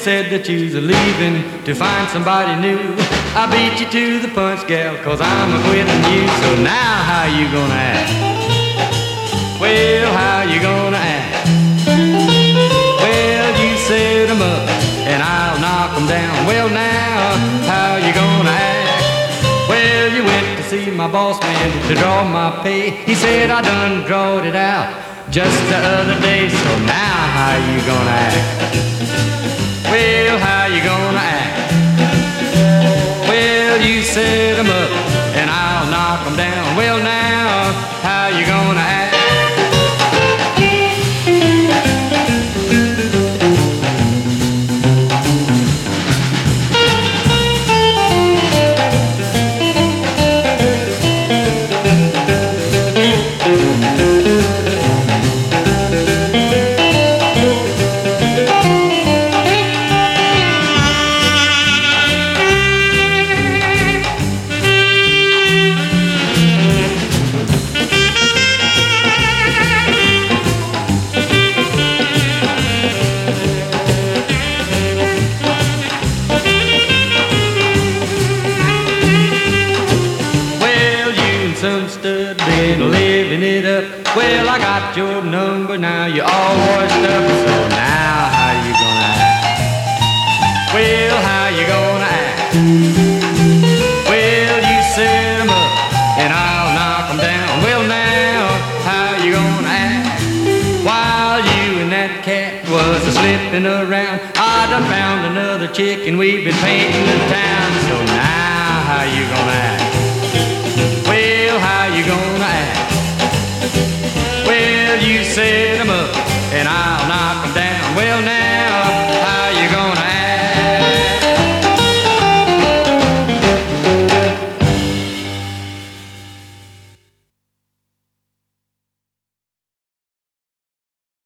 said that you was leaving to find somebody new. I beat you to the punch, gal, 'cause I'm a-quitting you. So now how you gonna act? Well, how you gonna act? Well, you set 'em up and I'll knock 'em down. Well, now how you gonna act? Well, you went to see my boss man to draw my pay. He said I done drawed it out just the other day. So now how you gonna act? Well, how you gonna act? Well, you set 'em up and I'll knock 'em down. Well, now how you gonna act? Well, I got your number now, you're all washed up. So now how you gonna act? Well, how you gonna act? Well, you set 'em up and I'll knock 'em down. Well, now how you gonna act? While you and that cat was a-slipping around, I done found another chick and we've been painting the town. So now how you gonna act? Well, how you gonna act? Well, you set 'em up and I'll knock 'em down. Well, now